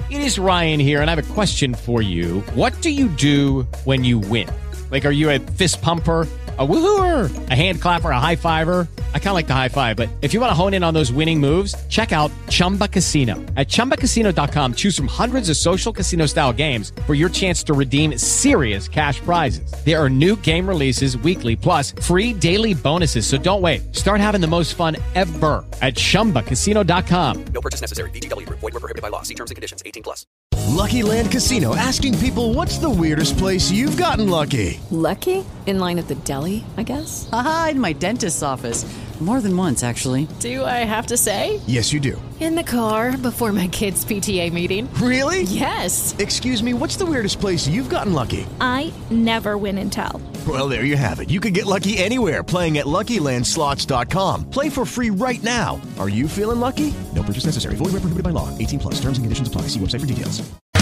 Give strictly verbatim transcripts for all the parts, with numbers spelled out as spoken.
It is Ryan here, and I have a question for you. What do you do when you win? Like, are you a fist pumper, a woohooer, a hand clapper, a high fiver? I kind of like the high five, but if you want to hone in on those winning moves, check out Chumba Casino. At chumba casino dot com, choose from hundreds of social casino style games for your chance to redeem serious cash prizes. There are new game releases weekly, plus free daily bonuses. So don't wait. Start having the most fun ever at chumba casino dot com. No purchase necessary. V G W Group. Void where prohibited by law. See terms and conditions. eighteen plus. Lucky Land Casino, asking people, what's the weirdest place you've gotten lucky? Lucky? In line at the deli, I guess? Aha, in my dentist's office. More than once, actually. Do I have to say? Yes, you do. In the car before my kids' P T A meeting. Really? Yes. Excuse me, what's the weirdest place you've gotten lucky? I never win and tell. Well, there you have it. You can get lucky anywhere, playing at Lucky Land Slots dot com. Play for free right now. Are you feeling lucky? No purchase necessary. Void where prohibited by law. eighteen plus. Terms and conditions apply. See website for details.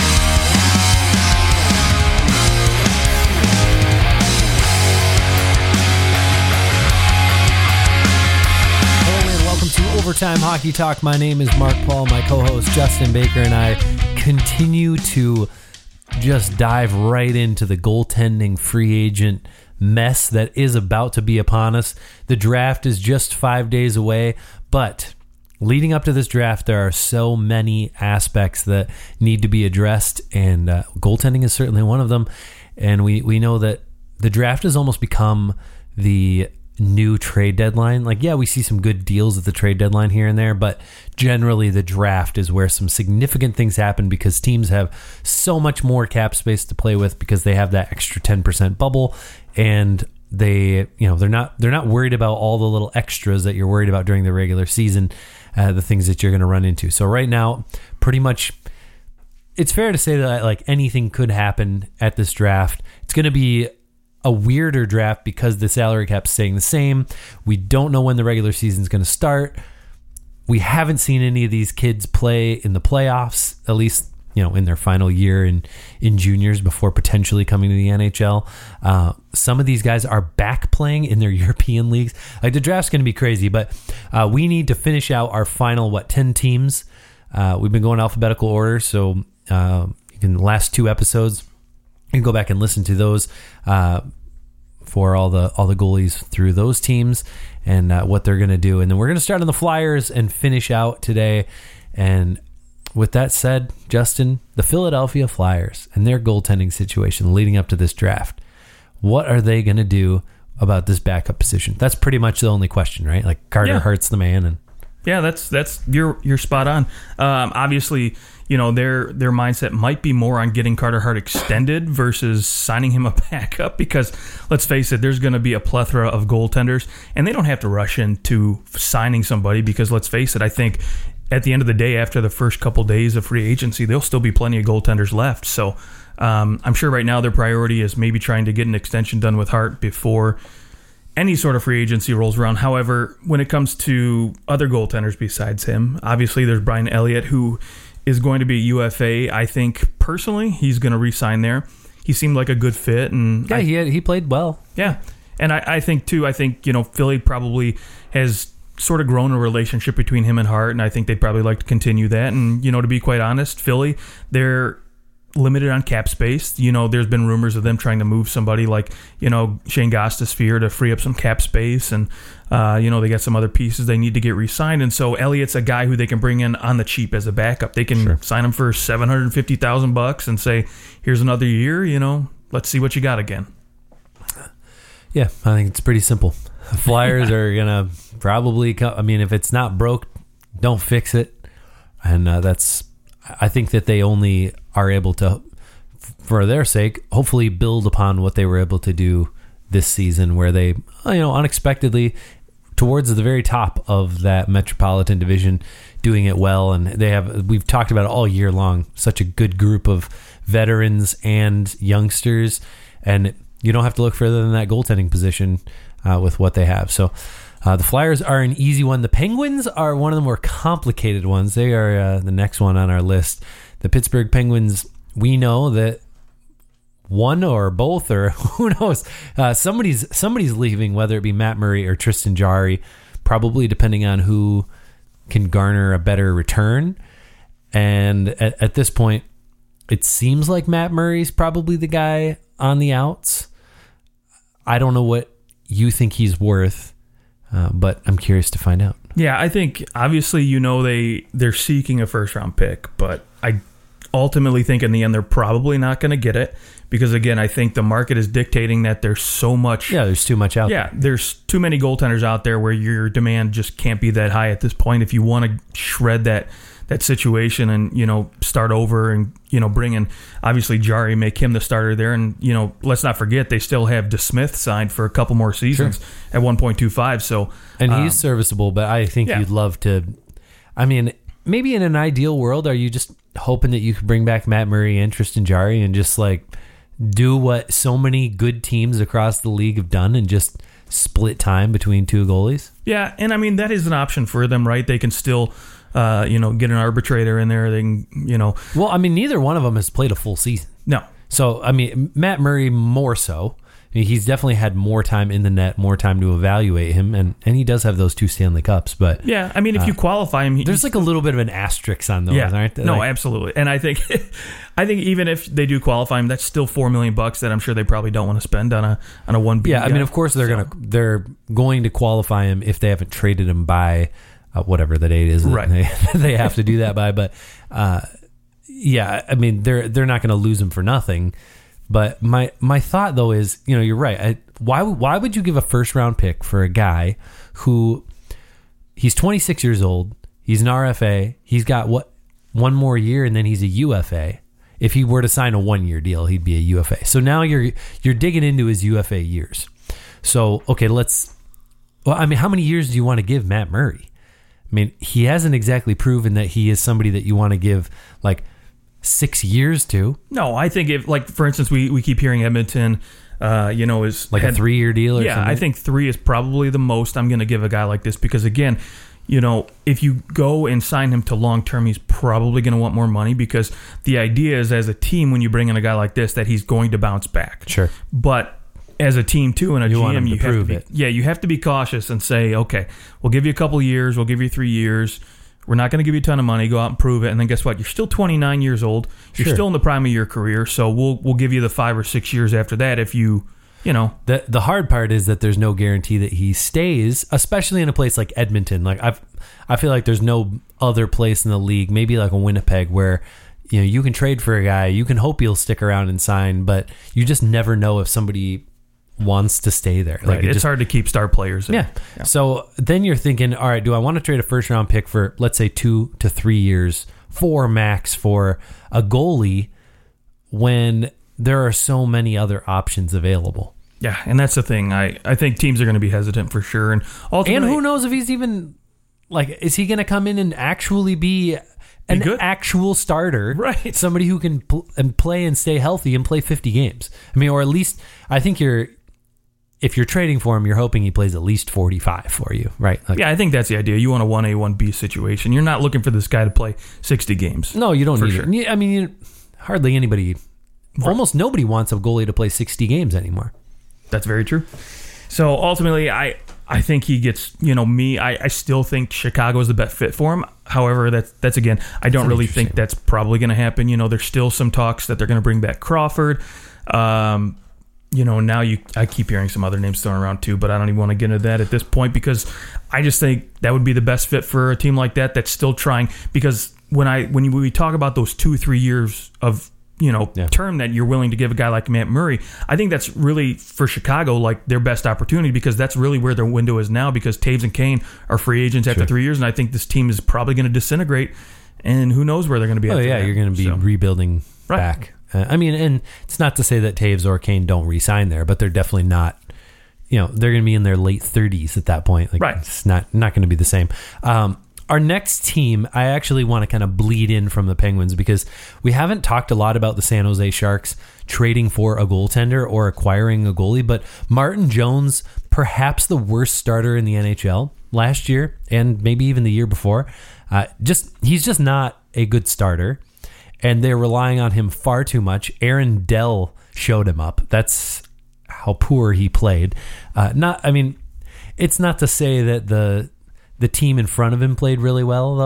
Overtime Hockey Talk. My name is Mark Paul. My co-host Justin Baker and I continue to just dive right into the goaltending free agent mess that is about to be upon us. The draft is just five days away, but leading up to this draft, there are so many aspects that need to be addressed, and uh, goaltending is certainly one of them. And we, we know that the draft has almost become the new trade deadline. Like, yeah, we see some good deals at the trade deadline here and there, but generally the draft is where some significant things happen because teams have so much more cap space to play with because they have that extra ten percent bubble, and they, you know, they're not they're not worried about all the little extras that you're worried about during the regular season, uh, the things that you're going to run into. So right now, pretty much it's fair to say that like anything could happen at this draft. It's going to be a weirder draft because the salary cap's staying the same. We don't know when the regular season's going to start. We haven't seen any of these kids play in the playoffs, at least, you know, in their final year in, in juniors before potentially coming to the N H L. Uh, some of these guys are back playing in their European leagues. Like, the draft's going to be crazy, but uh, we need to finish out our final, what, ten teams. Uh, we've been going alphabetical order, so uh, you can last two episodes. You can go back and listen to those uh, for all the all the goalies through those teams and uh, what they're going to do. And then we're going to start on the Flyers and finish out today. And with that said, Justin, the Philadelphia Flyers and their goaltending situation leading up to this draft, what are they going to do about this backup position? That's pretty much the only question, right? Like, Carter yeah. Hart's the man. And yeah, that's that's you're you're spot on. Um, obviously, you know, their their mindset might be more on getting Carter Hart extended versus signing him a backup because, let's face it, there's going to be a plethora of goaltenders, and they don't have to rush into signing somebody because, let's face it, I think at the end of the day, after the first couple days of free agency, there'll still be plenty of goaltenders left. So um, I'm sure right now their priority is maybe trying to get an extension done with Hart before any sort of free agency rolls around. However, when it comes to other goaltenders besides him, obviously there's Brian Elliott, who is going to be a U F A. I think personally he's going to re-sign there. He seemed like a good fit, and yeah, I, he had, he played well. Yeah, and I, I think too. I think you know Philly probably has sort of grown a relationship between him and Hart, and I think they'd probably like to continue that. And you know, to be quite honest, Philly, they're limited on cap space. You know, there's been rumors of them trying to move somebody like, you know, Shane Gostisbehere to free up some cap space. And, uh, you know, they got some other pieces they need to get re-signed. And so Elliott's a guy who they can bring in on the cheap as a backup. They can sure. sign him for seven hundred fifty thousand bucks and say, here's another year, you know, let's see what you got again. Yeah, I think it's pretty simple. Flyers are going to probably come. I mean, if it's not broke, don't fix it. And uh, that's, I think that they only are able to, for their sake, hopefully build upon what they were able to do this season, where they, you know, unexpectedly towards the very top of that Metropolitan Division, doing it well. And they have, we've talked about it all year long, such a good group of veterans and youngsters, and you don't have to look further than that goaltending position uh, with what they have. So uh, the Flyers are an easy one. The Penguins are one of the more complicated ones. They are uh, the next one on our list. The Pittsburgh Penguins, we know that one or both, or who knows, uh, somebody's somebody's leaving, whether it be Matt Murray or Tristan Jarry, probably depending on who can garner a better return. And at, at this point, it seems like Matt Murray's probably the guy on the outs. I don't know what you think he's worth, uh, but I'm curious to find out. Yeah, I think obviously you know they they're seeking a first round pick, but I ultimately think in the end they're probably not going to get it because again I think the market is dictating that there's so much. Yeah, there's too much out yeah, there. there's too many goaltenders out there where your demand just can't be that high at this point. If you want to shred that that situation and you know start over and you know bring in obviously Jari, make him the starter there, and you know let's not forget they still have DeSmith signed for a couple more seasons sure. at one point two five. So and he's um, serviceable, but I think yeah. you'd love to. I mean, maybe in an ideal world, are you just hoping that you could bring back Matt Murray and Tristan Jari and just like do what so many good teams across the league have done and just split time between two goalies? Yeah, and I mean that is an option for them, right? They can still. Uh, you know, get an arbitrator in there. They can, you know. Well, I mean, neither one of them has played a full season. No. So, I mean, Matt Murray more so. I mean, he's definitely had more time in the net, more time to evaluate him, and, and he does have those two Stanley Cups. But yeah, I mean, if uh, you qualify him, he, there's like a little bit of an asterisk on those, yeah, aren't there? No, like, absolutely. And I think, I think even if they do qualify him, that's still four million bucks that I'm sure they probably don't want to spend on a on a one B. Yeah, I guy. mean, of course they're so. gonna they're going to qualify him if they haven't traded him by. Uh, whatever the date is that right. they, they have to do that by. But uh, yeah, I mean, they're they're not going to lose him for nothing. But my my thought, though, is, you know, you're right. I, why, why would you give a first round pick for a guy who he's twenty-six years old, he's an R F A, he's got what one more year and then he's a U F A. If he were to sign a one year deal, he'd be a U F A. So now you're you're digging into his U F A years. So, okay, let's, well, I mean, how many years do you want to give Matt Murray? I mean, he hasn't exactly proven that he is somebody that you want to give like six years to. No, I think if, like, for instance, we, we keep hearing Edmonton, uh, you know, is like had, a three year deal or yeah, something. I think three is probably the most I'm going to give a guy like this because, again, you know, if you go and sign him to long term, he's probably going to want more money because the idea is as a team, when you bring in a guy like this, that he's going to bounce back. Sure. But as a team too and a you G M, want him you to have prove to be, it. Yeah, you have to be cautious and say, okay, we'll give you a couple years, we'll give you three years. We're not going to give you a ton of money. Go out and prove it, and then guess what? You're still twenty-nine years old. You're Sure. still in the prime of your career, so we'll we'll give you the five or six years after that if you, you know. The the hard part is that there's no guarantee that he stays, especially in a place like Edmonton. Like I've, I feel like there's no other place in the league, maybe like a Winnipeg, where you know you can trade for a guy, you can hope he'll stick around and sign, but you just never know if somebody wants to stay there. Like Right. it It's just, hard to keep star players in. Yeah. yeah. So then you're thinking, all right, do I want to trade a first round pick for, let's say, two to three years, four max for a goalie when there are so many other options available? Yeah, and that's the thing. I, I think teams are going to be hesitant for sure. And ultimately, And who knows if he's even, like, is he going to come in and actually be an good. actual starter? Right. Somebody who can pl- and play and stay healthy and play fifty games. I mean, or at least, I think you're, if you're trading for him, you're hoping he plays at least forty-five for you, right? Like, Yeah, I think that's the idea. You want a one A, one B situation. You're not looking for this guy to play sixty games. No, you don't For need sure. it. I mean, you, hardly anybody, almost nobody wants a goalie to play sixty games anymore. That's very true. So ultimately, I I think he gets, you know, me, I, I still think Chicago is the best fit for him. However, that's, that's again, I don't That's really think interesting. that's probably going to happen. You know, there's still some talks that they're going to bring back Crawford. Um, you know, now you, I keep hearing some other names thrown around too, but I don't even want to get into that at this point because I just think that would be the best fit for a team like that that's still trying. Because when I when we talk about those two, three years of, you know, Yeah. term that you're willing to give a guy like Matt Murray, I think that's really for Chicago like their best opportunity because that's really where their window is now because Taves and Kane are free agents after Sure. three years, and I think this team is probably going to disintegrate, and who knows where they're going to be. Oh after yeah, that. you're going to be So, rebuilding Right. back. Uh, I mean, and it's not to say that Taves or Kane don't re-sign there, but they're definitely not. You know, they're going to be in their late thirties at that point. Like, Right. It's not not going to be the same. Um, our next team, I actually want to kind of bleed in from the Penguins because we haven't talked a lot about the San Jose Sharks trading for a goaltender or acquiring a goalie, but Martin Jones, perhaps the worst starter in the N H L last year and maybe even the year before, uh, just he's just not a good starter, and they're relying on him far too much. Aaron Dell showed him up. That's how poor he played. Uh, not, I mean, it's not to say that the the team in front of him played really well, though,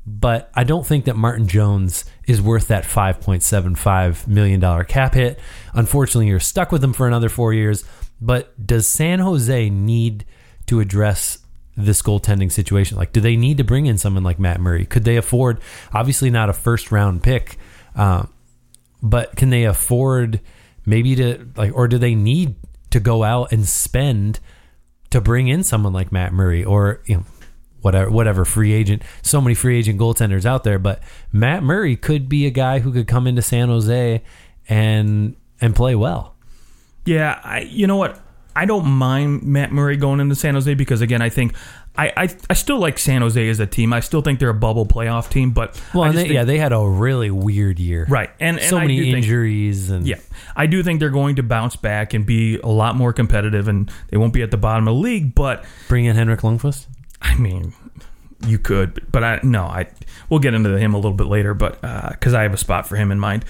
but I don't think that Martin Jones is worth that five point seven five million dollars cap hit. Unfortunately, you're stuck with him for another four years. But does San Jose need to address this goaltending situation? Like, do they need to bring in someone like Matt Murray? Could they afford, obviously not a first round pick, uh, but can they afford maybe to, like, or do they need to go out and spend to bring in someone like Matt Murray or, you know, whatever, whatever free agent, so many free agent goaltenders out there, but Matt Murray could be a guy who could come into San Jose and, and play well. Yeah, I, you know what? I don't mind Matt Murray going into San Jose because, again, I think I, I I still like San Jose as a team. I still think they're a bubble playoff team, but well, I and just they, think, yeah, they had a really weird year, right? And, and so I many do injuries, think, and yeah, I do think they're going to bounce back and be a lot more competitive, and they won't be at the bottom of the league. But bring in Henrik Lundqvist. I mean, you could, but I no, I we'll get into him a little bit later, but because uh, I have a spot for him in mind.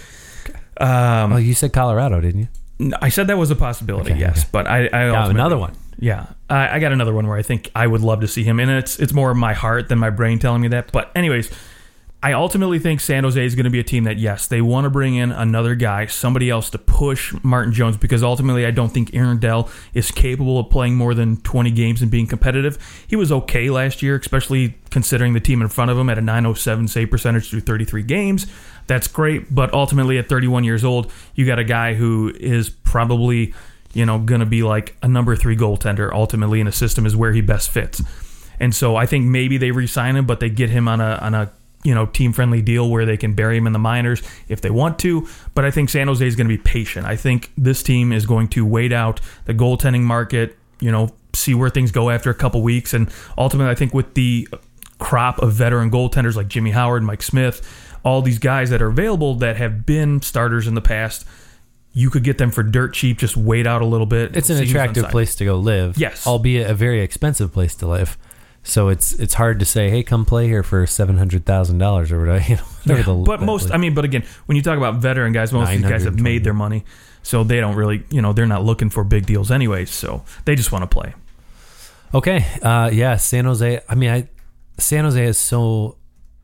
Um, oh, you said Colorado, didn't you? I said that was a possibility, okay, yes, okay. but I, I got another one. Yeah, I, I got another one where I think I would love to see him, and it's it's more my heart than my brain telling me that. But anyways, I ultimately think San Jose is going to be a team that, yes, they want to bring in another guy, somebody else to push Martin Jones, because ultimately I don't think Aaron Dell is capable of playing more than twenty games and being competitive. He was okay last year, especially considering the team in front of him at a nine oh seven save percentage through thirty-three games. That's great, but ultimately at thirty-one years old, you got a guy who is probably, you know, going to be like a number three goaltender ultimately in a system is where he best fits. And so I think maybe they re-sign him, but they get him on a on a you know team-friendly deal where they can bury him in the minors if they want to. But I think San Jose is going to be patient. I think this team is going to wait out the goaltending market, you know, see where things go after a couple weeks. And ultimately, I think with the crop of veteran goaltenders like Jimmy Howard, Mike Smith, all these guys that are available that have been starters in the past, you could get them for dirt cheap. Just wait out a little bit. It's an attractive place to go live. Yes. Albeit a very expensive place to live. So it's it's hard to say, hey, come play here for seven hundred thousand dollars or whatever. You know, whatever yeah, the, but most, I mean, but again, when you talk about veteran guys, most of these guys have made their money. So they don't really, you know, they're not looking for big deals anyways. So they just want to play. Okay. Uh, yeah, San Jose. I mean, I San Jose is so...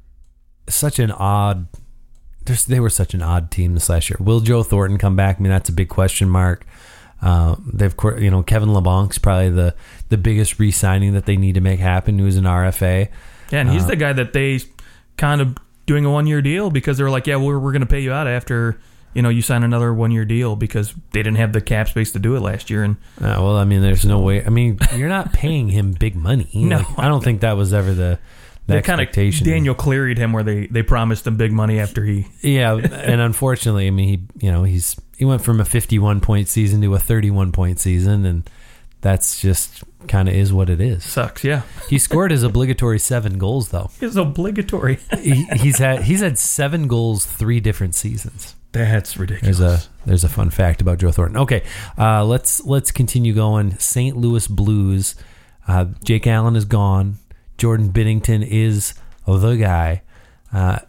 such an odd they were such an odd team this last year. Will Joe Thornton come back? I mean, that's a big question mark. Uh, they've, you know, Kevin LeBlanc's probably the, the biggest re-signing that they need to make happen, who's an R F A. Yeah, and he's uh, the guy that they kind of doing a one-year deal because they were like, yeah, we're, we're going to pay you out after, you know, you sign another one-year deal because they didn't have the cap space to do it last year. And uh, well, I mean, there's no way. I mean, you're not paying him big money. No. Like, I don't think that was ever the... The they kind of Daniel Cleary'd him where they, they promised him big money after he yeah and unfortunately I mean he you know he's he went from a fifty-one point season to a thirty-one point season, and that's just kind of is what it is. Sucks. Yeah, he scored his obligatory seven goals though. It's obligatory. he, he's had he's had seven goals three different seasons. That's ridiculous. There's a there's a fun fact about Joe Thornton. Okay, uh, let's let's continue going. Saint Louis Blues. Uh, Jake Allen is gone. Jordan Binnington is the guy. Uh,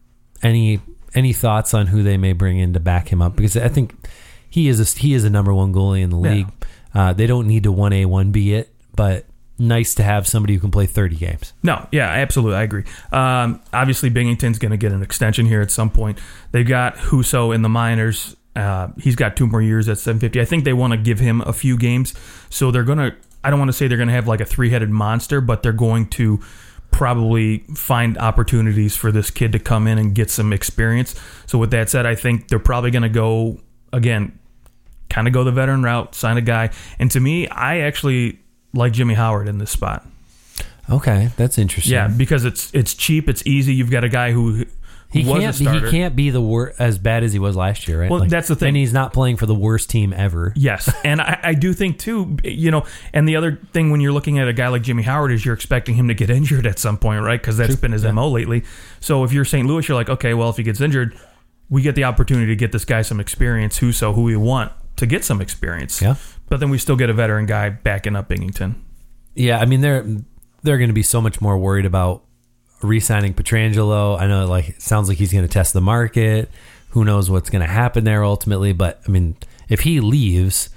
any any thoughts on who they may bring in to back him up? Because I think he is a, he is a number one goalie in the league. Yeah. Uh, they don't need to one A, one B it, but nice to have somebody who can play thirty games. No, yeah, absolutely. I agree. Um, obviously, Binnington's going to get an extension here at some point. They've got Husso in the minors. Uh, he's got two more years at seven fifty. I think they want to give him a few games, so they're going to... I don't want to say they're going to have like a three-headed monster, but they're going to probably find opportunities for this kid to come in and get some experience. So with that said, I think they're probably going to go, again, kind of go the veteran route, sign a guy. And to me, I actually like Jimmy Howard in this spot. Okay, that's interesting. Yeah, because it's it's cheap, it's easy. You've got a guy who... He can't, he can't be the wor- as bad as he was last year, right? Well, like, that's the thing. And he's not playing for the worst team ever. Yes, and I, I do think, too, you know, and the other thing when you're looking at a guy like Jimmy Howard is you're expecting him to get injured at some point, right? Because that's True. been his yeah. M O lately. So if you're Saint Louis, you're like, okay, well, if he gets injured, we get the opportunity to get this guy some experience, who so who we want to get some experience. Yeah. But then we still get a veteran guy backing up Binnington. Yeah, I mean, they're, they're going to be so much more worried about re-signing Pietrangelo. I know, like, it sounds like he's going to test the market. Who knows what's going to happen there ultimately? But I mean, if he leaves,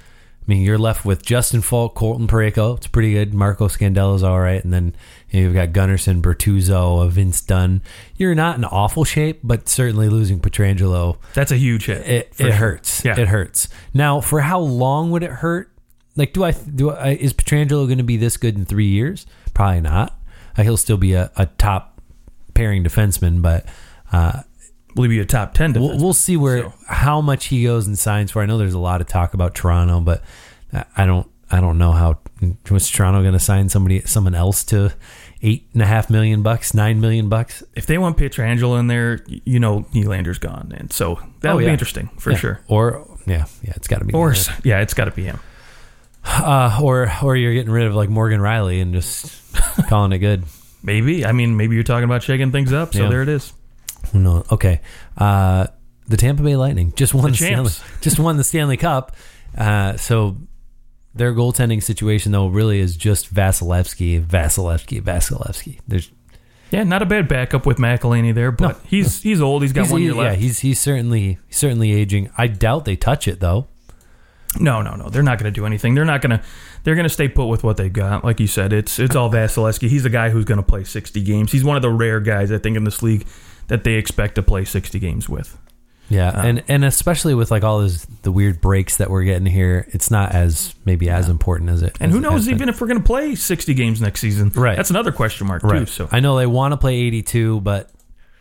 mean, you're left with Justin Falk, Colton Parayko. It's pretty good. Marco Scandella's all right. And then you know, you've got Gunnarsson, Bertuzzo, Vince Dunn. You're not in awful shape, but certainly losing Pietrangelo. That's a huge hit. It, it sure. hurts. Yeah. It hurts. Now, for how long would it hurt? Like, do I do I, is Pietrangelo going to be this good in three years? Probably not. Uh, he'll still be a, a top pairing defenseman, but uh, will he be a top ten defenseman? We'll, we'll see where so. how much he goes and signs for. I know there's a lot of talk about Toronto, but I don't I don't know how was Toronto going to sign somebody someone else to eight and a half million bucks, nine million bucks. If they want Pietrangelo in there, you know Nylander's gone, and so that would oh, yeah. be interesting for yeah. sure. Or yeah, yeah, it's got to be. Or yeah, it's got to be him. Uh, or or you're getting rid of like Morgan Riley and just calling it good. Maybe. I mean, maybe you're talking about shaking things up. So yeah. there it is. No, okay. Uh, the Tampa Bay Lightning just won the, the Stanley, just won the Stanley Cup. Uh, so their goaltending situation though really is just Vasilevsky, Vasilevsky, Vasilevsky. There's yeah, not a bad backup with McElhinney there, but no, he's he's old. He's got he's, one he, year left. Yeah, he's he's certainly certainly aging. I doubt they touch it though. No, no, no. They're not going to do anything. They're not going to. They're going to stay put with what they've got. Like you said, it's it's all Vasilevsky. He's a guy who's going to play sixty games. He's one of the rare guys I think in this league that they expect to play sixty games with. Yeah, um, and and especially with like all those the weird breaks that we're getting here, it's not as maybe as important as it. And as who it knows has even been. if we're going to play sixty games next season? Right, that's another question mark right. too. So I know they want to play eighty-two, but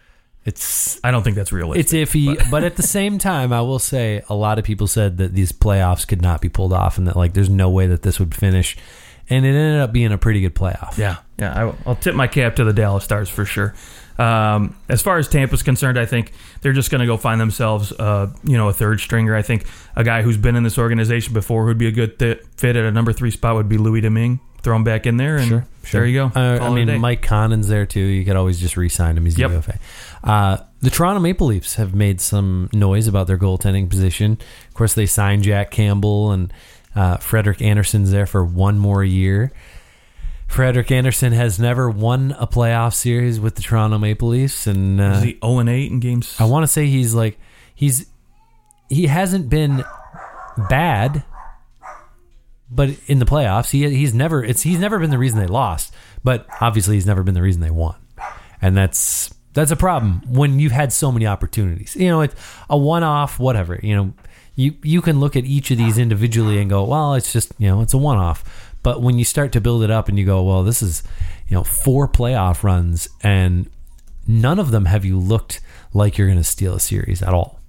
it's I don't think that's realistic. It's iffy, but. but at the same time, I will say a lot of people said that these playoffs could not be pulled off, and that like there's no way that this would finish, and it ended up being a pretty good playoff. Yeah, yeah. I, I'll tip my cap to the Dallas Stars for sure. Um, as far as Tampa's concerned, I think they're just going to go find themselves, uh, you know, a third stringer. I think a guy who's been in this organization before who'd be a good th- fit at a number three spot would be Louis Domingue. Throw him back in there, and sure, sure. there you go. Uh, I mean, Mike Connon's there too. You could always just re-sign him. He's yep. U F A. Uh, the Toronto Maple Leafs have made some noise about their goaltending position. Of course, they signed Jack Campbell, and uh, Frederik Andersen's there for one more year. Frederik Andersen has never won a playoff series with the Toronto Maple Leafs, and uh, is he zero and eight in games? I want to say he's like he's he hasn't been bad, but in the playoffs, he he's never it's he's never been the reason they lost. But obviously, he's never been the reason they won, and that's that's a problem when you've had so many opportunities. You know, it's a one-off, whatever. You know, you you can look at each of these individually and go, well, it's just you know, it's a one-off. But when you start to build it up and you go, well, this is, you know, four playoff runs and none of them have you looked like you're going to steal a series at all.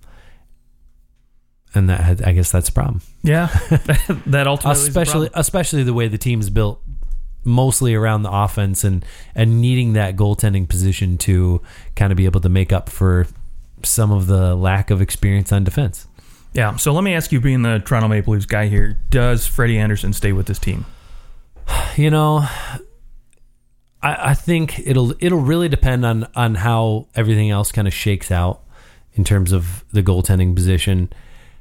And that, I guess that's a problem. Yeah, that ultimately especially is a problem. especially the way the team's built, mostly around the offense and and needing that goaltending position to kind of be able to make up for some of the lack of experience on defense. Yeah. So let me ask you, being the Toronto Maple Leafs guy here, does Freddie Andersen stay with this team? You know, I, I think it'll it'll really depend on, on how everything else kind of shakes out in terms of the goaltending position.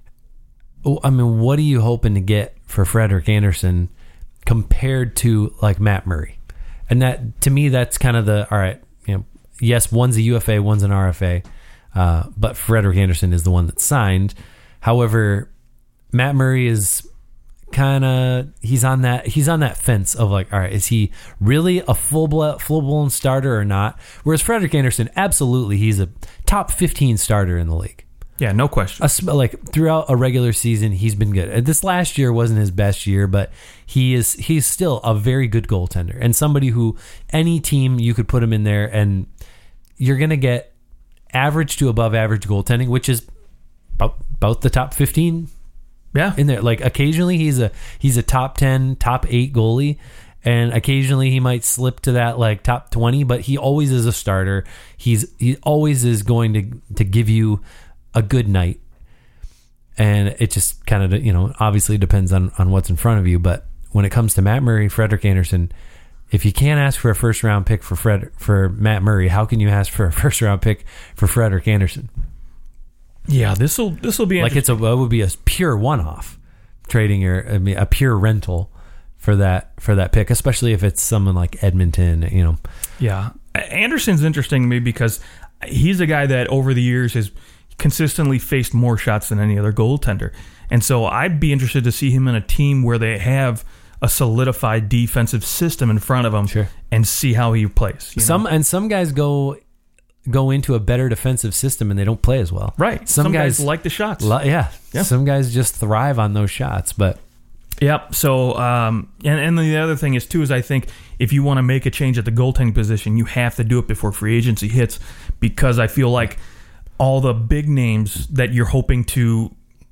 I mean, what are you hoping to get for Frederik Andersen compared to like Matt Murray? And that, to me, that's kind of the, all right, you know, yes, one's a U F A, one's an R F A, uh, but Frederik Andersen is the one that's signed. However, Matt Murray is kind of he's on that he's on that fence of like, all right, is he really a full blown full blown starter or not? Whereas Frederik Andersen, absolutely, he's a top fifteen starter in the league. Yeah, no question. A, like throughout a regular season, he's been good. This last year wasn't his best year, but he is he's still a very good goaltender and somebody who any team you could put him in there and you're gonna get average to above average goaltending, which is about, about the top fifteen. Yeah, in there. Like occasionally he's a he's a top ten, top eight goalie, and occasionally he might slip to that like top twenty. But he always is a starter. He's he always is going to to give you a good night, and it just kind of you know obviously depends on on what's in front of you. But when it comes to Matt Murray, Frederik Andersen, if you can't ask for a first round pick for Fred for Matt Murray, how can you ask for a first round pick for Frederik Andersen? Yeah, this will this will be like it's a it would be a pure one off trading or I mean a pure rental for that for that pick, especially if it's someone like Edmonton, you know. Yeah, Anderson's interesting to me because he's a guy that over the years has consistently faced more shots than any other goaltender. And so I'd be interested to see him in a team where they have a solidified defensive system in front of him Sure. and see how he plays. you Some know? and some guys go go into a better defensive system and they don't play as well. Right. Some, Some guys guys, like the shots. Lo- yeah. Yeah. Some guys just thrive on those shots, but Yep. So, um, and, and the other thing is, too, is I think if you want to make a change at the goaltending position, you have to do it before free agency hits, because I feel like all the big names that you're hoping to,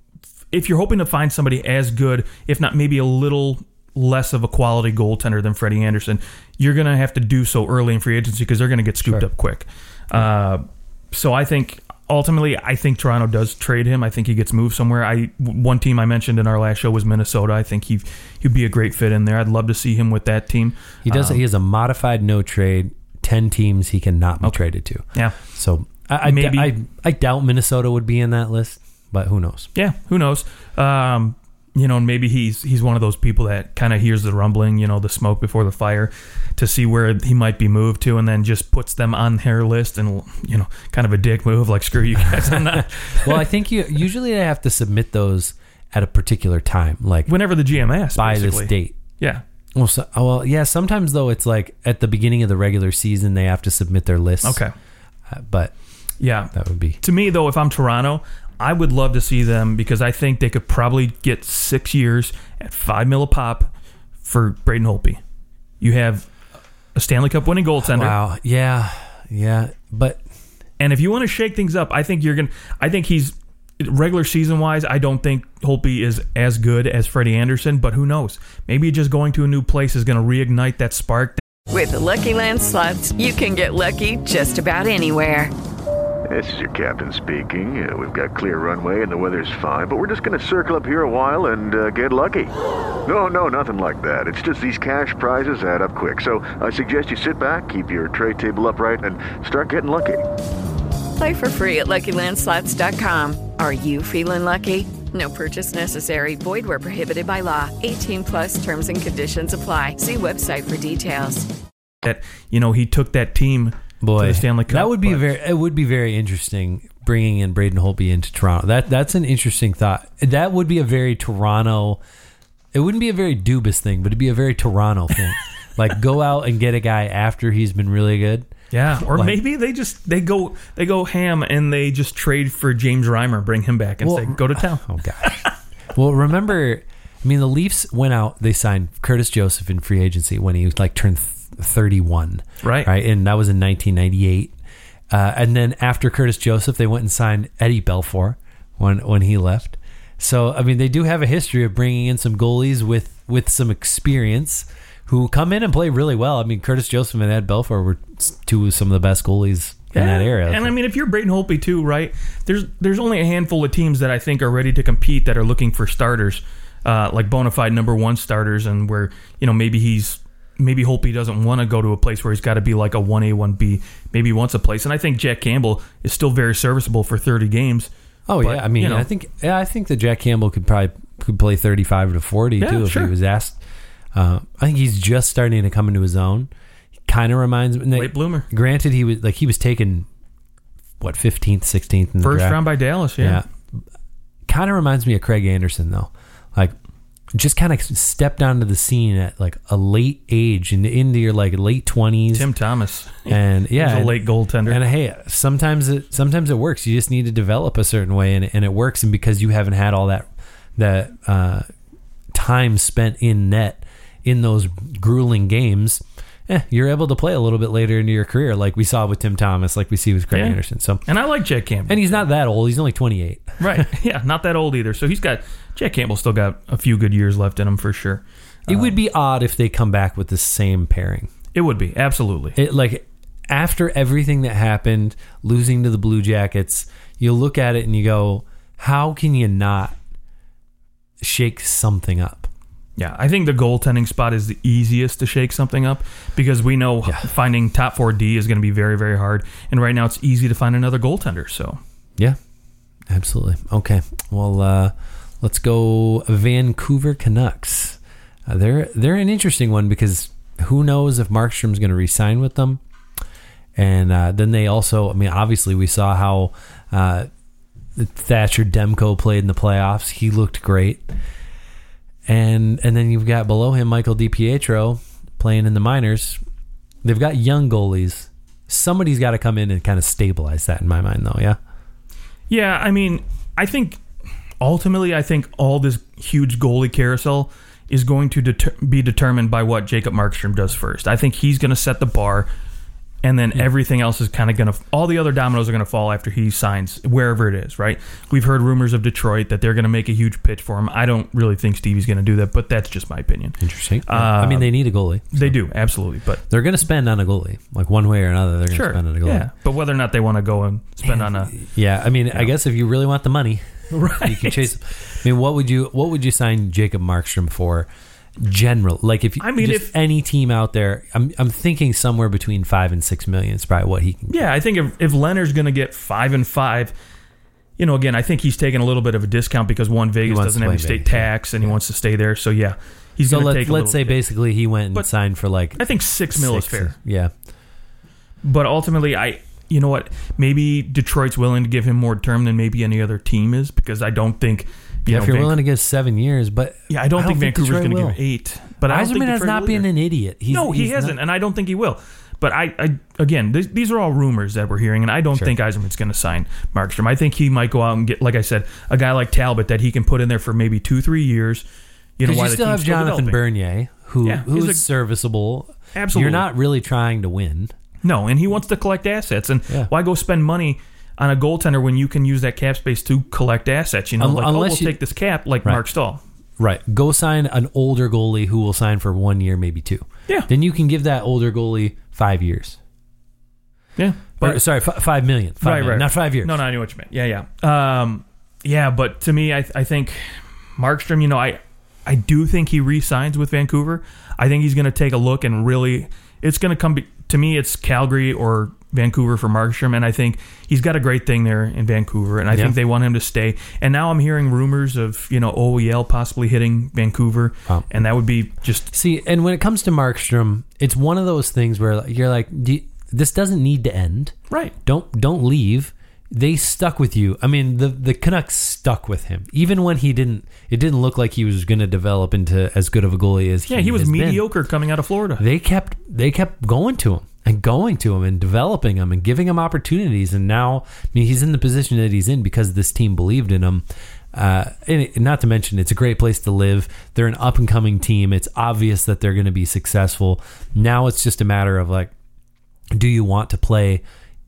if you're hoping to find somebody as good, if not maybe a little less of a quality goaltender than Freddie Anderson, you're going to have to do so early in free agency because they're going to get scooped Sure. up quick. Uh, so I think ultimately, I think Toronto does trade him. I think he gets moved somewhere. I one team I mentioned in our last show was Minnesota. I think he he'd be a great fit in there. I'd love to see him with that team. he does. Um, he has a modified no trade. Ten teams he cannot be Okay. traded to. Yeah. So I, I, Maybe- I I doubt Minnesota would be in that list, but who knows? Yeah, who knows? Um, you know, and maybe he's he's one of those people that kind of hears the rumbling, you know, the smoke before the fire, to see where he might be moved to, and then just puts them on their list, and, you know, kind of a dick move, like, screw you guys. I'm not. Well, I think you usually they have to submit those at a particular time, like Whenever the G M asks, by basically. this date. Yeah. Well, so, oh, well, yeah. Sometimes though, it's like at the beginning of the regular season they have to submit their lists. Okay. Uh, but Yeah. that would be To me, though, if I'm Toronto, I would love to see them, because I think they could probably get six years at five mil a pop for Braden Holtby. You have a Stanley Cup winning goaltender. wow. Yeah, yeah. But And if you want to shake things up, I think you're going to, I think he's, regular season wise, I don't think Holtby is as good as Freddie Anderson, but who knows? Maybe just going to a new place is going to reignite that spark. With the Lucky Land Slots, you can get lucky just about anywhere. This is your captain speaking. Uh, we've got clear runway and the weather's fine, but we're just going to circle up here a while and uh, get lucky. No, no, nothing like that. It's just these cash prizes add up quick. So I suggest you sit back, keep your tray table upright, and start getting lucky. Play for free at Lucky Land Slots dot com. Are you feeling lucky? No purchase necessary. Void where prohibited by law. eighteen plus terms and conditions apply. See website for details. That, you know, he took that team boy, to the Stanley Cup. that would be but- very. It would be very interesting bringing in Braden Holtby into Toronto. That that's an interesting thought. That would be a very Toronto. It wouldn't be a very Dubas thing, but it'd be a very Toronto thing. Like, go out and get a guy after he's been really good. Yeah, or Like- maybe they just they go they go ham and they just trade for James Reimer, bring him back, and Well, say go to town. Oh gosh. Well, remember, I mean, the Leafs went out. They signed Curtis Joseph in free agency when he was like turned thirty-one. Right. Right, and that was in nineteen ninety-eight. Uh, and then after Curtis Joseph, they went and signed Eddie Belfour when when he left. So I mean, they do have a history of bringing in some goalies with with some experience who come in and play really well. I mean, Curtis Joseph and Ed Belfour were two of some of the best goalies in that era. And I mean, if you're Braden Holtby too, right? There's there's only a handful of teams that I think are ready to compete that are looking for starters, uh, like bona fide number one starters, and where, you know, maybe he's maybe Holtby doesn't want to go to a place where he's got to be like a one A, one B. Maybe he wants a place, and I think Jack Campbell is still very serviceable for thirty games. Oh But, yeah, I mean, you know, I think yeah, I think that Jack Campbell could probably could play thirty-five to forty Yeah, too if sure. he was asked. Uh, I think he's just starting to come into his own. He kind of reminds me. Late bloomer. Granted, he was like he was taken what fifteenth, sixteenth in the First draft. round by Dallas, yeah. Yeah, kind of reminds me of Craig Anderson though. Like, just kind of stepped onto the scene at like a late age and into your like late twenties. Tim Thomas, and yeah, He's a and- late goaltender. And hey, sometimes it sometimes it works. You just need to develop a certain way, and, and it works. And because you haven't had all that that uh, time spent in net in those grueling games, eh, you're able to play a little bit later into your career, like we saw with Tim Thomas, like we see with Craig Yeah. Anderson. So, And I like Jack Campbell. and he's not that old. He's only twenty-eight. Right. Yeah, not that old either. So he's got Jack Campbell still got a few good years left in him for sure. It would be odd if they come back with the same pairing. It would be, absolutely. It like after everything that happened, losing to the Blue Jackets, you look at it and you go, how can you not shake something up? Yeah, I think the goaltending spot is the easiest to shake something up because we know Yeah. finding top four D is going to be very, very hard. And right now it's easy to find another goaltender. So Yeah, absolutely. Okay, well, uh, let's go Vancouver Canucks. Uh, they're they're an interesting one because who knows if Markstrom's going to re-sign with them. And uh, then they also, I mean, obviously we saw how uh, Thatcher Demko played in the playoffs. He looked great. And and then you've got below him Michael DiPietro playing in the minors. They've got young goalies. Somebody's got to come in and kind of stabilize that in my mind, though, yeah? Yeah, I mean, I think ultimately, I think all this huge goalie carousel is going to deter- be determined by what Jacob Markstrom does first. I think he's going to set the bar, and then everything else is kind of going to, all the other dominoes are going to fall after he signs, wherever it is, right? We've heard rumors of Detroit that they're going to make a huge pitch for him. I don't really think Stevie's going to do that, but that's just my opinion. Interesting. Uh, I mean, they need a goalie. So. They do, absolutely. But they're going to spend on a goalie. Like one way or another, they're going to sure, spend on a goalie. Yeah, but whether or not they want to go and spend on a... Yeah, I mean, I know. guess if you really want the money, right. you can chase... I mean, what would you what would you sign Jacob Markstrom for? General, like if you, I mean, just if any team out there, I'm I'm thinking somewhere between five and six million is probably what he can get. Yeah, I think if, if Leonard's going to get five and five, you know, again, I think he's taking a little bit of a discount because one, Vegas doesn't have any state Vegas, tax, and he wants to stay there. So yeah, he's so going to let's take. A let's say bit. basically he went and But signed for like I think six mil six, is fair. Yeah, but ultimately, I you know what, maybe Detroit's willing to give him more term than maybe any other team is because I don't think. You yeah know, if you're Van- willing to give seven years, but yeah, I don't, I think don't think Vancouver's going to Detroit give will. eight. But I don't think Yzerman has Detroit not will been either. an idiot. He's, no, he he's hasn't, not. and I don't think he will. But I, I again, th- these are all rumors that we're hearing, and I don't Sure. think Yzerman's going to sign Markstrom. I think he might go out and get, like I said, a guy like Talbot that he can put in there for maybe two, three years. You know, Because while you the still team's have Jonathan developing. Bernier, who Yeah, who's he's a- serviceable. Absolutely. You're not really trying to win. No, and he wants to collect assets. And Yeah. why go spend money on a goaltender when you can use that cap space to collect assets? You know, Un- like, oh, unless we'll you- take this cap like Right. Mark Stahl. Right. Go sign an older goalie who will sign for one year, maybe two. Yeah. Then you can give that older goalie five years. Yeah. Or, sorry, f- five million. Five right, million, right. not five years. No, no, I knew what you meant. Yeah, yeah. Um, yeah, but to me, I, I think Markstrom, you know, I, I do think he re-signs with Vancouver. I think he's going to take a look and really, it's going to come, be, to me, it's Calgary or Vancouver for Markstrom, and I think he's got a great thing there in Vancouver, and I Yeah. think they want him to stay. And now I'm hearing rumors of, you know, O E L possibly hitting Vancouver, Wow. and that would be just... See, and when it comes to Markstrom, it's one of those things where you're like, do you- this doesn't need to end. Right. Don't don't leave. They stuck with you. I mean, the the Canucks stuck with him, even when he didn't. It didn't look like he was going to develop into as good of a goalie as Yeah, he he was has been. mediocre coming out of Florida. They kept they kept going to him and going to him and developing him and giving him opportunities. And now, I mean, he's in the position that he's in because this team believed in him. Uh, and it, not to mention, it's a great place to live. They're an up and coming team. It's obvious that they're going to be successful. Now it's just a matter of like, do you want to play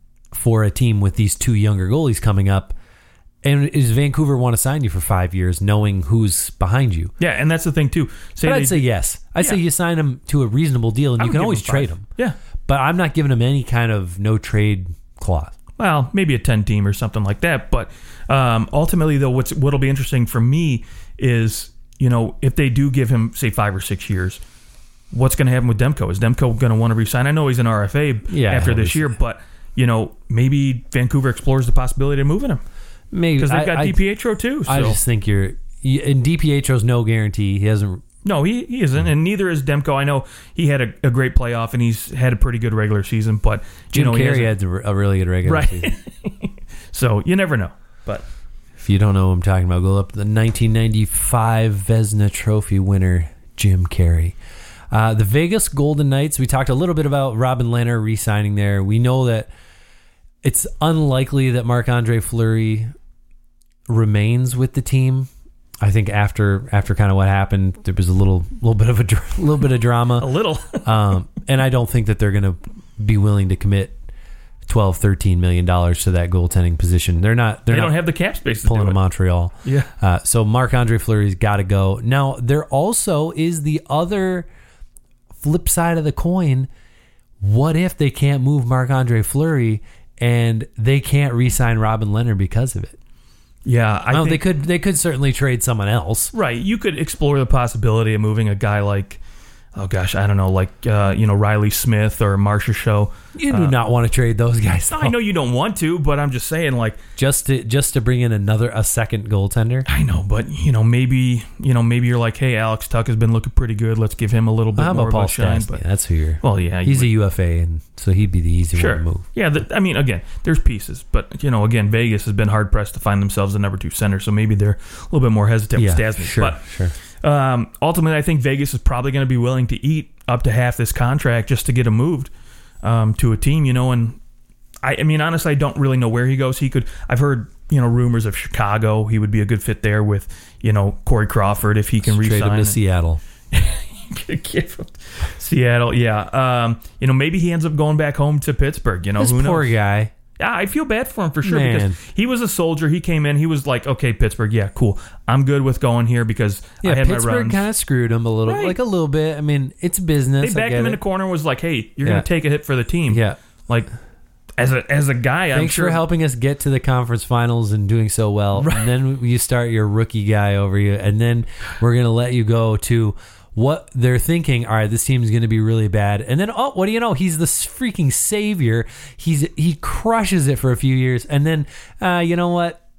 for a team with these two younger goalies coming up? And does Vancouver want to sign you for five years, knowing who's behind you? Yeah, and that's the thing too. Say But they- I'd say yes. I'd Yeah. say you sign him to a reasonable deal, and I you would can give always him five. trade him. Yeah. But I'm not giving him any kind of no trade clause. Well, maybe a ten team or something like that. But um, ultimately, though, what's what'll be interesting for me is, you know, if they do give him, say, five or six years, what's going to happen with Demko? Is Demko going to want to resign? I know he's an R F A Yeah, after this obviously. year, but, you know, maybe Vancouver explores the possibility of moving him. Maybe Because they've I- got I- DiPietro, too. So. I just think you're. you- And DiPietro's no guarantee. He hasn't. No, he, he isn't, and neither is Demko. I know he had a, a great playoff, and he's had a pretty good regular season, but, you Jim know, he Carrey hasn't- had a really good regular Right. season. So you never know. But If you don't know what I'm talking about, go up to the nineteen ninety-five Vezina Trophy winner, Jim Carrey. Uh, the Vegas Golden Knights, we talked a little bit about Robin Lehner re-signing there. We know that it's unlikely that Marc-Andre Fleury remains with the team. I think after after kind of what happened, there was a little little bit of a dr- little bit of drama. a little. um, and I don't think that they're going to be willing to commit twelve, thirteen million dollars to that goaltending position. They're not. They're They not don't have the cap space to pulling do to it. Montreal. Yeah. Uh, so Marc-Andre Fleury's got to go. Now there also is the other flip side of the coin. What if they can't move Marc-Andre Fleury and they can't re-sign Robin Lehner because of it? Yeah, I Well, think, they could. They could certainly trade someone else. Right, you could explore the possibility of moving a guy like oh gosh, I don't know, like uh, you know Riley Smith or Marcia Show. You do uh, not want to trade those guys. I know you don't want to, but I'm just saying, like just to just to bring in another a second goaltender. I know, but you know maybe you know maybe you're like, hey, Alex Tuck has been looking pretty good. Let's give him a little bit How more about of a shine. But that's who you're. Well, yeah, he's you a U F A, and so he'd be the easy sure. one to move. Yeah, the, I mean, again, there's pieces, but you know, again, Vegas has been hard pressed to find themselves a number two center, so maybe they're a little bit more hesitant Yeah, with Stasny. sure, but sure. Um, ultimately, I think Vegas is probably going to be willing to eat up to half this contract just to get him moved um, to a team, you know. And I, I mean, honestly, I don't really know where he goes. He could. I've heard, you know, rumors of Chicago. He would be a good fit there with, you know, Corey Crawford if he can Trade re-sign him to Seattle. Seattle, yeah. Um, you know, maybe he ends up going back home to Pittsburgh. You know, This who poor knows? guy. Yeah, I feel bad for him for sure Man. because he was a soldier. He came in. He was like, okay, Pittsburgh, yeah, cool. I'm good with going here because Yeah, I had Pittsburgh my runs. kind of screwed him a little, Right. like a little bit. I mean, it's business. They I backed get him in it. the corner and was like, hey, you're Yeah. going to take a hit for the team. Yeah. Like, as a as a guy, I'm Thanks sure. for helping us get to the conference finals and doing so well. Right. And then you start your rookie guy over you, and then we're going to let you go to what they're thinking. All right, this team's going to be really bad. And then, oh, what do you know? He's the freaking savior. He's He crushes it for a few years. And then, uh, you know what?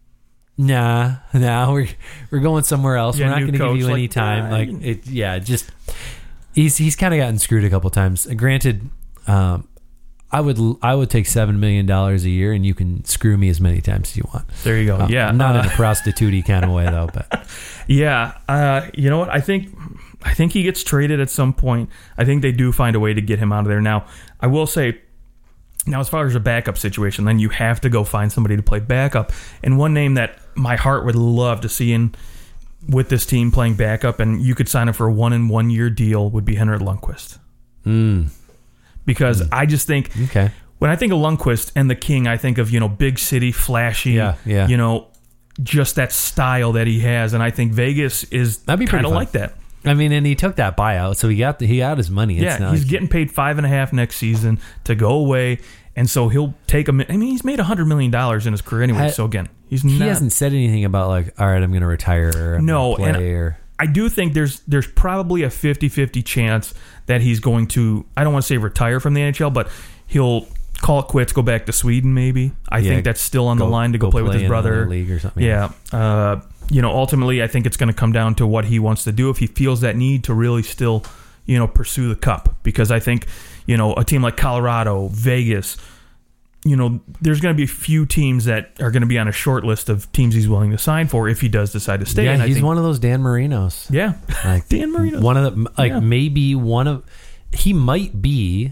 Nah, nah, we're we're going somewhere else. Yeah, we're not new going to give coach, you like, any time. uh, Like, it, yeah, just he's he's kind of gotten screwed a couple times. Granted, um, I would I would take seven million dollars a year, and you can screw me as many times as you want. There you go. Uh, yeah, not uh, in a prostitute kind of way though. But yeah, uh, you know what? I think I think he gets traded at some point. I think they do find a way to get him out of there. Now, I will say, now as far as a backup situation, then you have to go find somebody to play backup. And one name that my heart would love to see in with this team playing backup, and you could sign him for a one and one year deal, would be Henrik Lundqvist. mm, Because I just think okay, when I think of Lundqvist and the King, I think of, you know, big city, flashy, Yeah, yeah. you know, just that style that he has. And I think Vegas is That'd be pretty kind of fun. like that. I mean, and he took that buyout, so he got the, he got his money. It's Yeah, not he's like- getting paid five and a half next season to go away, and so he'll take a. mi- I mean, he's made a hundred million dollars in his career anyway. Ha- so again, he's he not. hasn't said anything about like, all right, I'm going to retire. Or I'm No, gonna play, and or I do think there's there's probably a fifty-fifty chance that he's going to. I don't want to say retire from the N H L, but he'll call it quits, go back to Sweden. Maybe I Yeah, think that's still on go- the line to go, go play with play his in brother. another league or something. Yeah. Uh, you know, ultimately, I think it's going to come down to what he wants to do if he feels that need to really still, you know, pursue the cup. Because I think, you know, a team like Colorado, Vegas, you know, there's going to be a few teams that are going to be on a short list of teams he's willing to sign for if he does decide to stay. yeah, and I he's think, one of those Dan Marinos. Yeah, Like, Dan Marino. One of the like Yeah. maybe one of he might be.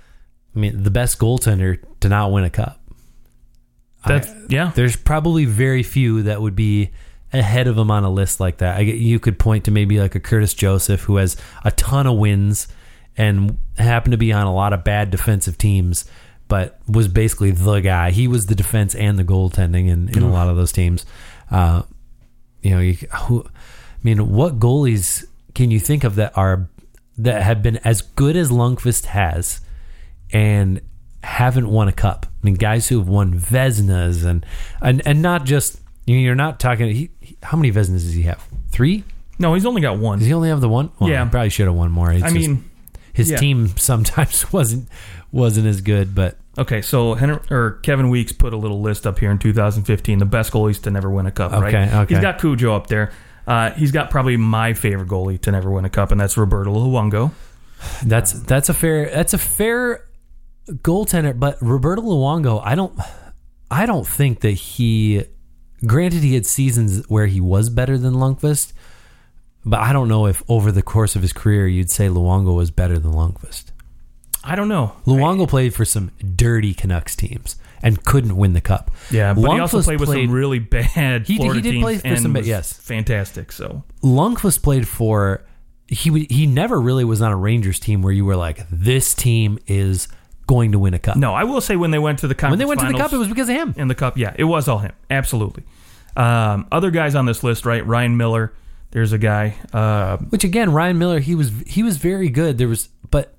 I mean, the best goaltender to not win a cup. That's, yeah. There's probably very few that would be ahead of him on a list like that. I get, you could point to maybe like a Curtis Joseph who has a ton of wins and happened to be on a lot of bad defensive teams, but was basically the guy. He was the defense and the goaltending in, in a lot of those teams. Uh, you know, you, who, I mean, what goalies can you think of that are that have been as good as Lundqvist has and haven't won a cup? I mean, guys who have won Vezinas and and, and not just, you know, you're not talking. He, he, how many Vezinas does he have? Three? No, he's only got one. Does he only have the one? Well, Yeah. he probably should have won more. It's I just- mean, his yeah. team sometimes wasn't wasn't as good, but Okay, so Henry, or Kevin Weeks put a little list up here in two thousand fifteen, the best goalies to never win a cup, right? Okay, okay. He's got Cujo up there. Uh, he's got probably my favorite goalie to never win a cup, and that's Roberto Luongo. that's that's a fair that's a fair goaltender. But Roberto Luongo, I don't I don't think that he. Granted, he had seasons where he was better than Lundqvist, but I don't know if over the course of his career you'd say Luongo was better than Lundqvist. I don't know. Luongo played for some dirty Canucks teams and couldn't win the cup. Yeah, but he also Lundqvist played with some really bad He did- Florida he did teams play for and some bad- was yes. fantastic. So Lundqvist played for he would- he never really was on a Rangers team where you were like, this team is going to win a cup. no, I will say when they went to the conference When they went to the finals cup, it was because of him. in the cup. Yeah, it was all him. Absolutely. Um, other guys on this list, right? Ryan Miller. There's a guy. Uh, Which again, Ryan Miller, he was he was very good. There was, but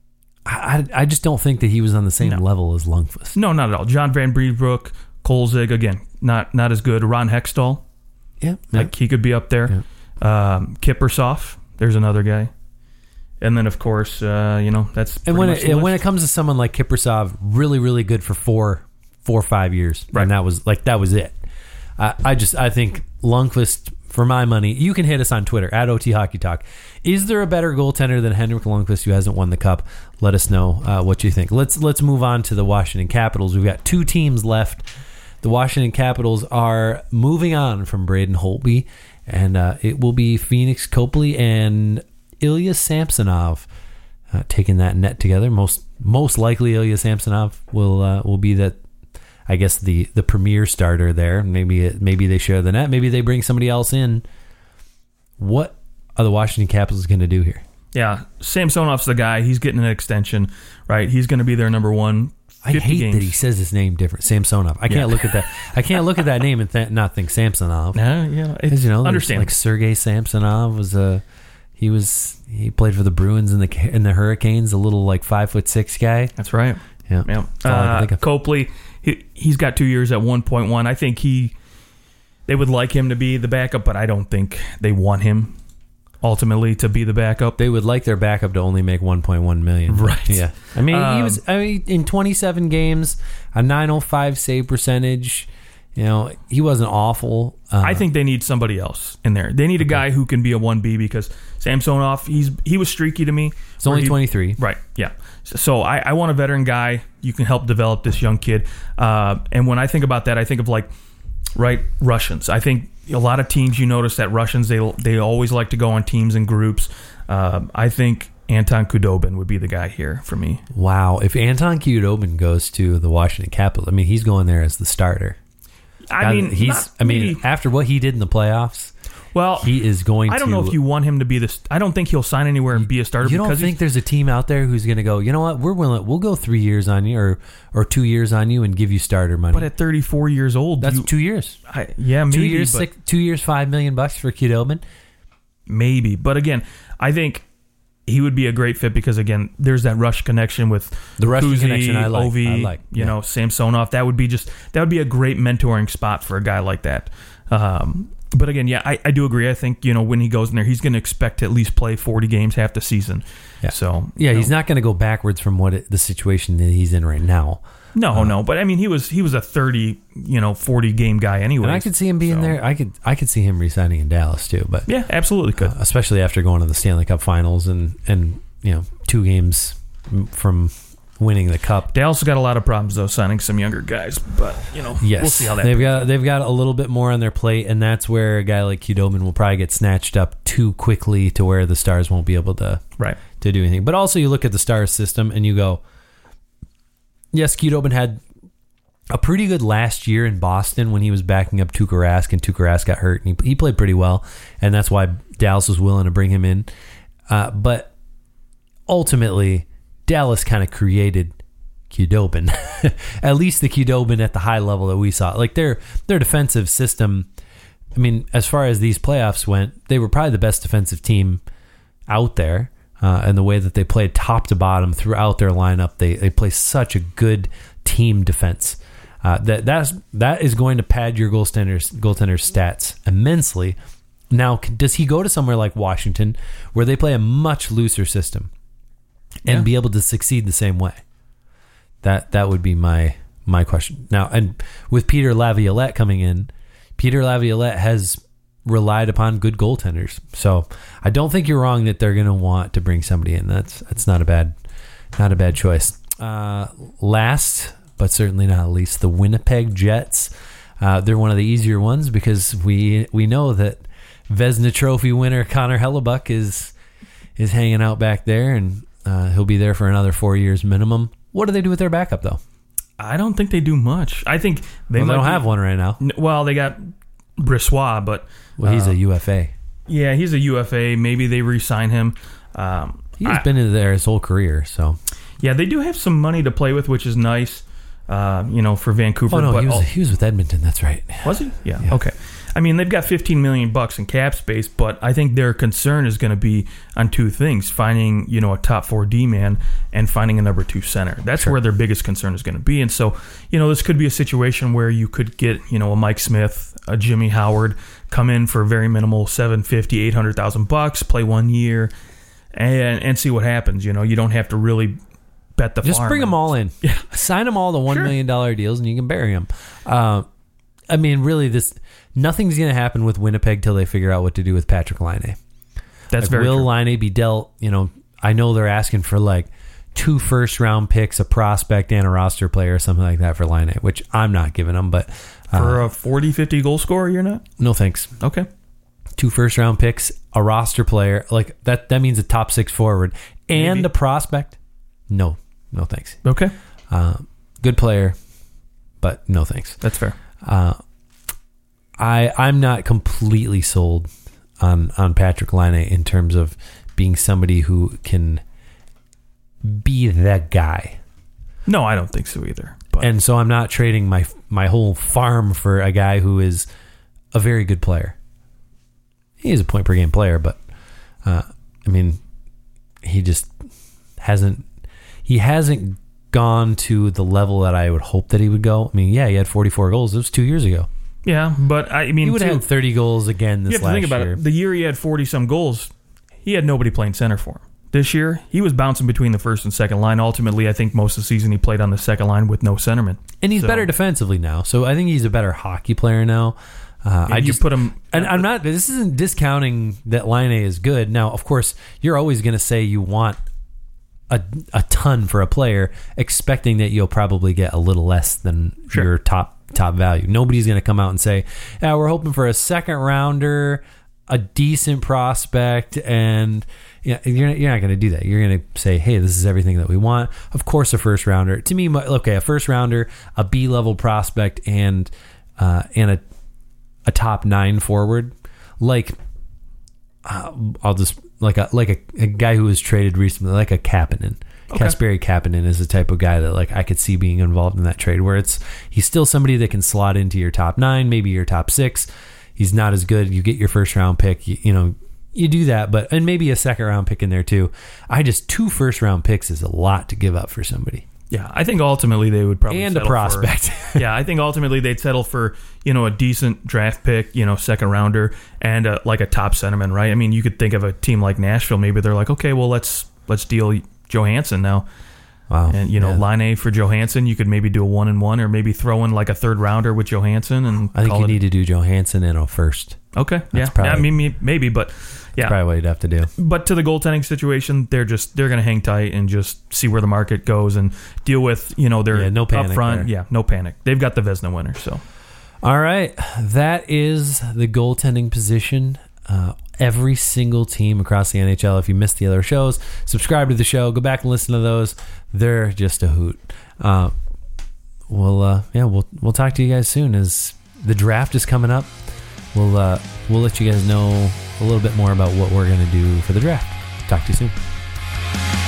I I just don't think that he was on the same No. level as Lundqvist. no, not at all. John Van Breedbrook, Kolzig. Again, not not as good. Ron Hextall. Yeah, Like he could be up there. Um, Kippersoff. There's another guy. And then, of course, uh, you know, that's and pretty when much it the when it list. comes to someone like Kiprasov, really, really good for four, four or five years, Right. and that was like that was it. I, I just I think Lundqvist, for my money, you can hit us on Twitter at O T Hockey Talk. Is there a better goaltender than Henrik Lundqvist who hasn't won the cup? Let us know uh, what you think. Let's let's move on to the Washington Capitals. We've got two teams left. The Washington Capitals are moving on from Braden Holtby, and uh, it will be Phoenix Copley and Ilya Samsonov uh, taking that net together. Most most likely, Ilya Samsonov will uh, will be that. I guess the, the premier starter there. Maybe it, maybe they share the net. Maybe they bring somebody else in. What are the Washington Capitals going to do here? Yeah, Samsonov's the guy. He's getting an extension, right? He's going to be their number one. I hate games. that he says his name different, Samsonov. I can't Yeah. look at that. I can't look at that name and th- not think Samsonov. Yeah, yeah. Because, you know, understand. like Sergei Samsonov was a he was he played for the Bruins and the in the Hurricanes. A little like five foot six guy. That's right. Yeah, Yeah. That's all I can Uh, think of. Copley, he, he's got two years at one point one. I think he they would like him to be the backup, but I don't think they want him ultimately to be the backup. They would like their backup to only make one point one million. Right. Yeah. I mean, he Um, was I mean in twenty-seven games, a nine oh five save percentage. You know, he wasn't awful. Uh, I think they need somebody else in there. They need a guy who can be a one B because Samsonov, he's he was streaky to me. It's only Where he- twenty-three. Right, yeah. So, so I, I want a veteran guy. You can help develop this young kid. Uh, and when I think about that, I think of like, right, Russians. I think a lot of teams, you notice that Russians, they they always like to go on teams and groups. Uh, I think Anton Khudobin would be the guy here for me. Wow. If Anton Khudobin goes to the Washington Capitals, I mean, he's going there as the starter. I God, mean, he's. not I mean, really- after what he did in the playoffs, well, he is going. I don't to, know if you want him to be this. I don't think he'll sign anywhere and be a starter. You don't because think he's- there's a team out there who's going to go? You know what? We're willing. We'll go three years on you, or or two years on you, and give you starter money. But at thirty-four years old, that's you, two years. I, yeah, maybe two years, but six, two years, five million bucks for Khudobin. maybe. But again, I think he would be a great fit because again, there's that Rush connection with The Russian Kuzi, connection I like. Ovi, I like, you yeah. know, Samsonov. That would be just that would be a great mentoring spot for a guy like that. Um, but again, yeah, I, I do agree. I think you know when he goes in there, he's going to expect to at least play forty games half the season. Yeah. So Yeah, you he's know. not going to go backwards from what it, the situation that he's in right now. No, Uh, no, but I mean, he was he was a thirty, you know, forty game guy anyway. And I could see him being there. I could I could see him resigning in Dallas too. But Yeah, absolutely could. uh, especially after going to the Stanley Cup Finals and and you know two games from winning the cup. Dallas has got a lot of problems though, signing some younger guys. But you know, Yes, we'll see how that. they've got they've got a little bit more on their plate, and that's where a guy like Khudobin will probably get snatched up too quickly to where the Stars won't be able to right. to do anything. But also, you look at the Stars system and you go, yes, Khudobin had a pretty good last year in Boston when he was backing up Tuukka Rask, and Tuukka Rask got hurt, and he, he played pretty well, and that's why Dallas was willing to bring him in. Uh, but ultimately, Dallas kind of created Khudobin, at least the Khudobin at the high level that we saw. Like their their defensive system, I mean, as far as these playoffs went, they were probably the best defensive team out there. Uh, and the way that they played top to bottom throughout their lineup, they they play such a good team defense. Uh, that that's that is going to pad your goaltender's goaltender's stats immensely. Now, c- does he go to somewhere like Washington, where they play a much looser system, and Yeah. be able to succeed the same way? That that would be my my question. Now, and with Peter Laviolette coming in, Peter Laviolette has relied upon good goaltenders, so I don't think you're wrong that they're going to want to bring somebody in. That's that's not a bad not a bad choice. Uh, last but certainly not least, the Winnipeg Jets. Uh, they're one of the easier ones because we we know that Vezina Trophy winner Connor Hellebuck is is hanging out back there, and uh, he'll be there for another four years minimum. What do they do with their backup, though? I don't think they do much. I think they, Well, they might don't be- have one right now. N- Well, they got Brissois, but Well, he's uh, a U F A. yeah, he's a U F A. Maybe they re-sign him. Um, He's I- been in there his whole career, so. yeah, they do have some money to play with, which is nice. Uh, you know, for Vancouver. Oh no, but he was all- he was with Edmonton. That's right. Was he? Yeah. Yeah. Okay. I mean, they've got fifteen million bucks in cap space, but I think their concern is going to be on two things: finding, you know, a top four D man and finding a number two center. That's Sure. where their biggest concern is going to be. And so, you know, this could be a situation where you could get, you know, a Mike Smith, a Jimmy Howard come in for very minimal seven fifty, eight hundred thousand bucks, play one year, and and see what happens. You know, you don't have to really bet the Just farm. bring them all in. Yeah. Sign them all to one Sure. million dollar deals, and you can bury them. Uh, I mean, really, this nothing's going to happen with Winnipeg till they figure out what to do with Patrick Laine. That's like, very will true. Laine be dealt? You know, I know they're asking for like two first round picks, a prospect, and a roster player or something like that for Laine, which I'm not giving them. But uh, For a forty, fifty goal scorer, you're not? no thanks. Okay. Two first round picks, a roster player, like that. That means a top six forward and Maybe. a prospect. No, no thanks. Okay. Uh, good player, but no thanks. That's fair. Uh, I I'm not completely sold on on Patrick Laine in terms of being somebody who can be that guy. No, I don't think so either. But And so I'm not trading my my whole farm for a guy who is a very good player. He is a point per game player, but uh, I mean, he just hasn't he hasn't gone to the level that I would hope that he would go. I mean, yeah, he had forty-four goals. It was two years ago. yeah, but I mean, He would have too, had thirty goals again this you have to last think about year. it. The year he had forty some goals, he had nobody playing center for him. This year, he was bouncing between the first and second line. Ultimately, I think most of the season he played on the second line with no centerman. And he's So- better defensively now. So I think he's a better hockey player now. Uh, Yeah, I you just put him, and I'm not. This isn't discounting that Laine is good. Now, of course, you're always going to say you want a a ton for a player, expecting that you'll probably get a little less than Sure. your top top value. Nobody's going to come out and say, "Yeah, we're hoping for a second rounder, a decent prospect," and yeah, you're not, you're not going to do that. You're going to say, "Hey, this is everything that we want." Of course, a first rounder. To me, okay, a first rounder, a B level prospect, and uh, and a a top nine forward, like uh, I'll just like a like a, a guy who was traded recently, like a Kapanen. Okay. Kasperi Kapanen is the type of guy that like I could see being involved in that trade, where it's he's still somebody that can slot into your top nine, maybe your top six. He's not as good. You get your first round pick, you, you know, you do that, but and maybe a second round pick in there too. I just two first round picks is a lot to give up for somebody. Yeah, I think ultimately they would probably And a settle prospect. For, yeah, I think ultimately they'd settle for, you know, a decent draft pick, you know, second rounder, and a, like a top centerman, right? I mean, you could think of a team like Nashville. Maybe they're like, okay, well let's let's deal Johansson now, Wow. and you know, Yeah. Laine for Johansson. You could maybe do a one and one, or maybe throw in like a third rounder with Johansson, and I think call you it, need to do Johansson and a first. Okay, yeah, probably- yeah, I mean maybe, but yeah, Probably what you'd have to do. But to the goaltending situation, they're just they're going to hang tight and just see where the market goes and deal with, you know, their Yeah, no panic up front. there. Yeah, no panic. They've got the Vezina winner. So All right, that is the goaltending position. Uh, every single team across the N H L. If you missed the other shows, subscribe to the show. Go back and listen to those. They're just a hoot. Uh, we'll uh, yeah, we'll we'll talk to you guys soon as the draft is coming up. We'll uh, we'll let you guys know a little bit more about what we're gonna do for the draft. Talk to you soon.